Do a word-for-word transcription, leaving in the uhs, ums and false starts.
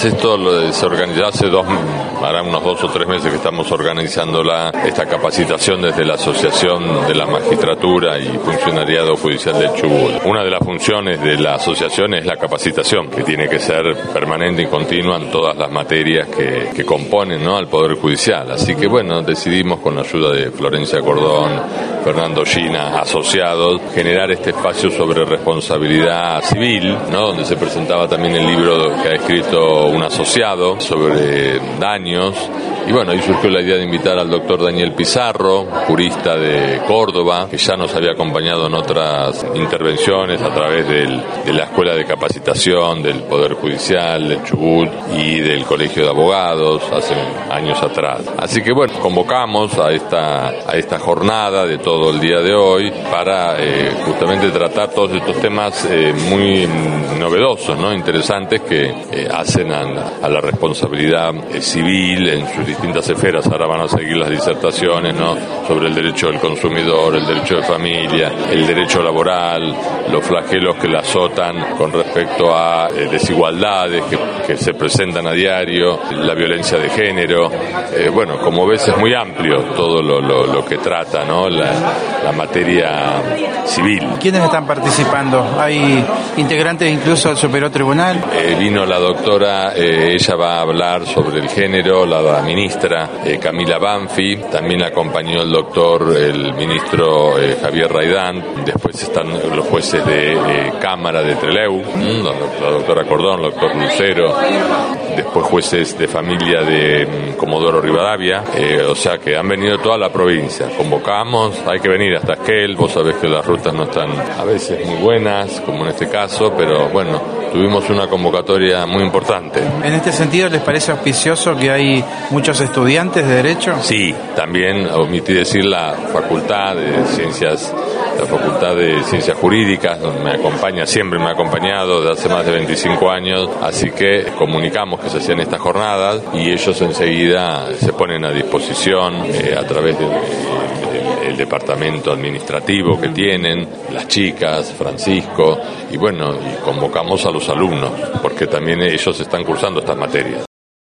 además esto lo se organizó hace dos, hará unos dos o tres meses que estamos organizando la, esta capacitación desde la Asociación de la Magistratura y Funcionariado Judicial del Chubut. Una de las funciones de la asociación es la capacitación, que tiene que ser permanente y continua en todas las materias que, que componen, ¿no?, al Poder Judicial. Así que bueno, decidimos con la ayuda de Florencia Cordón, Fernando Gina, asociados, generar este espacio sobre responsabilidad civil, ¿no?, donde se presentaba también el libro que ha escrito un asociado sobre daños. Y bueno, ahí surgió la idea de invitar al doctor Daniel Pizarro, jurista de Córdoba, que ya nos había acompañado en otras intervenciones a través del, de la Escuela de Capacitación del Poder Judicial, del Chubut y del Colegio de Abogados hace años atrás. Así que bueno, convocamos a esta, a esta jornada de todo el día de hoy para eh, justamente tratar todos estos temas eh, muy novedosos, ¿no?, interesantes que eh, hacen a, a la responsabilidad eh, civil en sus distintas esferas. Ahora van a seguir las disertaciones, ¿no?, sobre el derecho del consumidor, el derecho de familia, el derecho laboral, los flagelos que la azotan con respecto a eh, desigualdades que, que se presentan a diario, la violencia de género. Eh, bueno, como ves, es muy amplio todo lo, lo, lo que trata, ¿no?, la, la materia civil. ¿Quiénes están participando? ¿Hay integrantes incluso del Superior Tribunal? Eh, vino la doctora, eh, ella va a hablar sobre el género, la ministra eh, Camila Banfi, también la acompañó el doctor, el ministro eh, Javier Raidán, después están los jueces de eh, Cámara de Trelew, mm, la, la doctora Cordón, el doctor Lucero, después jueces de familia de mm, Comodoro Rivadavia, eh, o sea que han venido toda la provincia. Convocamos, hay que venir hasta Esquel, vos sabés que las rutas no están a veces muy buenas, como en este caso, pero bueno, tuvimos una convocatoria muy importante. En este sentido, ¿les parece auspicioso que hay muchos estudiantes de Derecho? Sí, también omití decir la Facultad de Ciencias, la Facultad de Ciencias Jurídicas, donde me acompaña, siempre me ha acompañado desde hace más de veinticinco años, así que comunicamos que se hacían estas jornadas y ellos enseguida se ponen a disposición eh, a través de, de, de, del departamento administrativo que tienen, las chicas, Francisco, y bueno, y convocamos a los alumnos, porque también ellos están cursando estas materias.